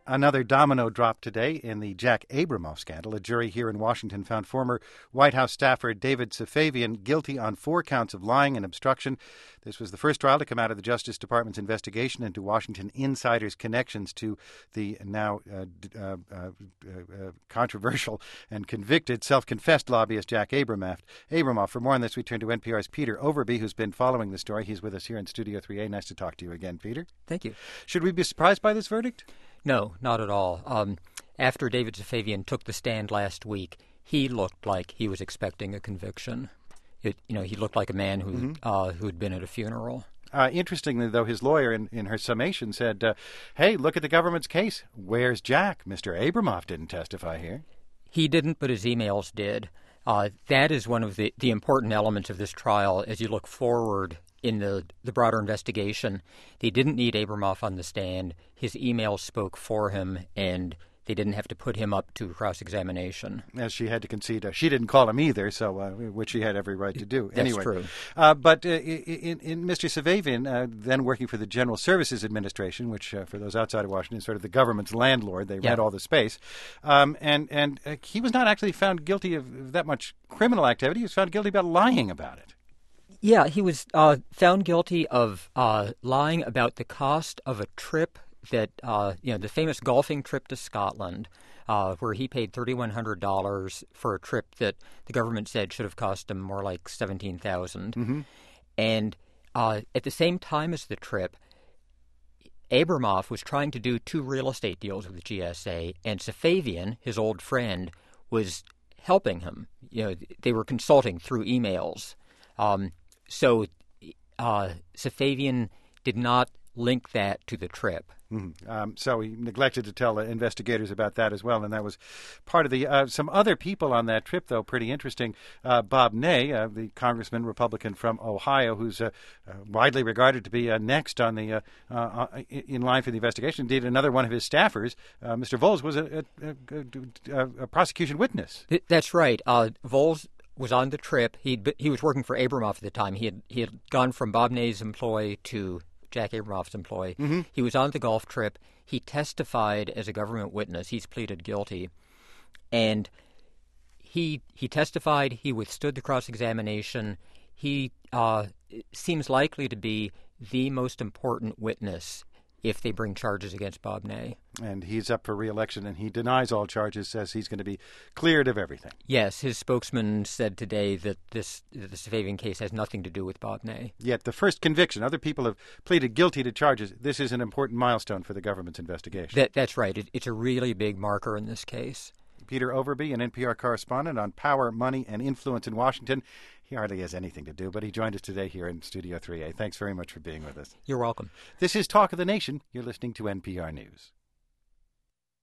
Another domino dropped today in the Jack Abramoff scandal. A jury here in Washington found former White House staffer David Safavian guilty on 4 counts of lying and obstruction. This was the first trial to come out of the Justice Department's investigation into Washington insiders' connections to the now controversial and convicted self-confessed lobbyist Jack Abramoff. For more on this, we turn to NPR's Peter Overby, who's been following the story. He's with us here in Studio 3A. Nice to talk to you again, Peter. Thank you. Should we be surprised by this verdict? No, not at all. After David Safavian took the stand last week, he looked like he was expecting a conviction. He looked like a man who had been at a funeral. Interestingly, though, his lawyer in her summation said, hey, look at the government's case. Where's Jack? Mr. Abramoff didn't testify here. He didn't, but his emails did. That is one of the important elements of this trial as you look forward in the broader investigation. They didn't need Abramoff on the stand. His emails spoke for him, and they didn't have to put him up to cross-examination. As she had to concede. She didn't call him either, so which she had every right to do. That's anyway, true. But in Mr. Safavian, then working for the General Services Administration, which for those outside of Washington is sort of the government's landlord. They rent all the space. And he was not actually found guilty of that much criminal activity. He was found guilty about lying about it. Yeah, he was found guilty of lying about the cost of a trip that, the famous golfing trip to Scotland, where he paid $3,100 for a trip that the government said should have cost him more like $17,000. Mm-hmm. And at the same time as the trip, Abramoff was trying to do 2 real estate deals with the GSA, and Safavian, his old friend, was helping him. They were consulting through emails. So Safavian did not link that to the trip. Mm-hmm. So he neglected to tell investigators about that as well, and that was part of the some other people on that trip, though, pretty interesting. Bob Ney, the congressman, Republican from Ohio, who's widely regarded to be next on the in line for the investigation. Indeed, another one of his staffers, Mr. Voles, was a prosecution witness. That's right. Voles was on the trip. He was working for Abramoff at the time. He had gone from Bob Ney's employee to Jack Abramoff's employee. Mm-hmm. He was on the golf trip. He testified as a government witness. He's pleaded guilty. And he testified. He withstood the cross-examination. He seems likely to be the most important witness if they bring charges against Bob Ney. And he's up for re-election, and he denies all charges, says he's going to be cleared of everything. Yes, his spokesman said today that the Safavian case has nothing to do with Bob Ney. Yet the first conviction, other people have pleaded guilty to charges. This is an important milestone for the government's investigation. That's right. It's a really big marker in this case. Peter Overby, an NPR correspondent on power, money, and influence in Washington. He hardly has anything to do, but he joined us today here in Studio 3A. Thanks very much for being with us. You're welcome. This is Talk of the Nation. You're listening to NPR News.